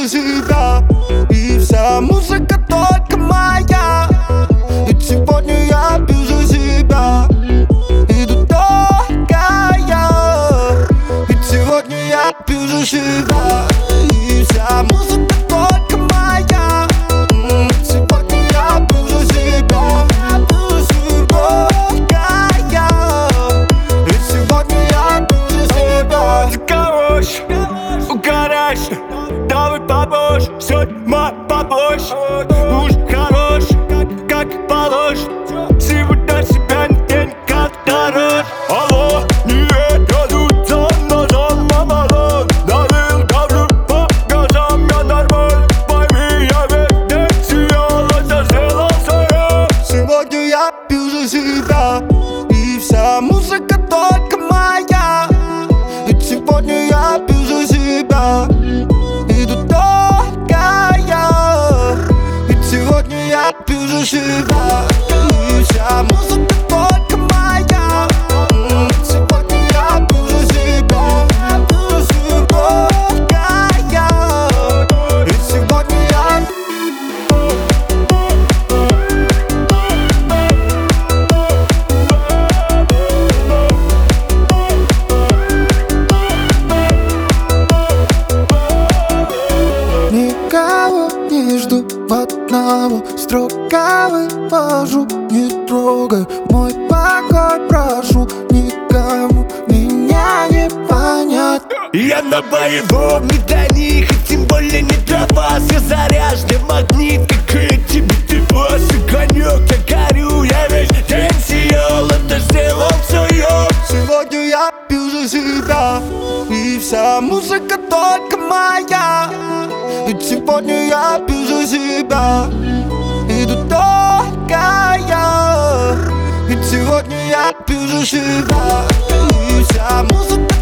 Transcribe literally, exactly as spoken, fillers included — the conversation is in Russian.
за себя. И вся музыка только моя. И сегодня я пью за себя. Иду только я. Ведь сегодня я пью за себя. И вся музыка только моя. Сегодня я пью за себя. Только я. И сегодня я пью за себя. Заколочь, угорашь, давай побольше, сегодня побольше. Уж хорош, как положь. Сегодня себя не день, как дорож. Алло, нет, я тут сам нажал на баллон. Налил говно по газам, я нормаль. Пойми, я ведь не сиял, это сделал свое. Сегодня я пью за себя. И вся музыка только моя. Ведь сегодня я пью за себя. Иду только я. Ведь сегодня я пью за себя. И вся музыка только моя. Сегодня я пью за себя. Только я. И сегодня я. Никого не жду, одного строго вывожу. Не трогай мой покой, прошу. Никому меня не понять. Я на боевом, не для них, и тем более не для вас. Я заряженный магнит, как и тебе ты бас. И конек, я горю, я весь день сиял, это сделал все я. Сегодня я пью за себя. И вся музыка только моя. Ведь сегодня я пью за себя. Иду только я. Ведь сегодня я пью за себя. И вся музыка